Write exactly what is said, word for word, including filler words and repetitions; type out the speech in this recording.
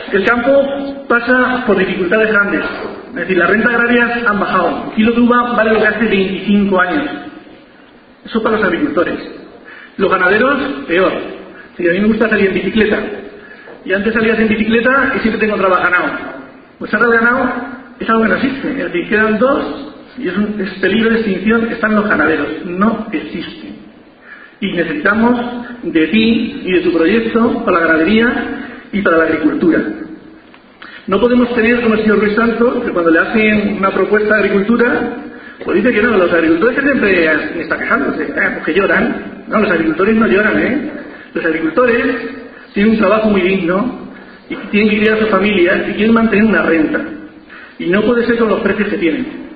El campo pasa por dificultades grandes. Es decir, las rentas agrarias han bajado. Un kilo de uva vale lo que hace veinticinco años. Eso para los agricultores. Los ganaderos, peor. Si a mí me gusta salir en bicicleta. Y antes salías en bicicleta y siempre te encontrabas ganado. Pues ahora el ganado es algo que no existe. Es decir, quedan dos y es un es peligro de extinción. Están los ganaderos. No existen. Y necesitamos de ti y de tu proyecto para la ganadería y para la agricultura. No podemos tener como el señor Ruiz Santos, que cuando le hacen una propuesta de agricultura, pues dice que no, los agricultores que siempre están quejándose, eh, pues que lloran. No, los agricultores no lloran, ¿eh? Los agricultores tienen un trabajo muy digno y tienen que criar a sus familias y quieren mantener una renta. Y no puede ser con los precios que tienen.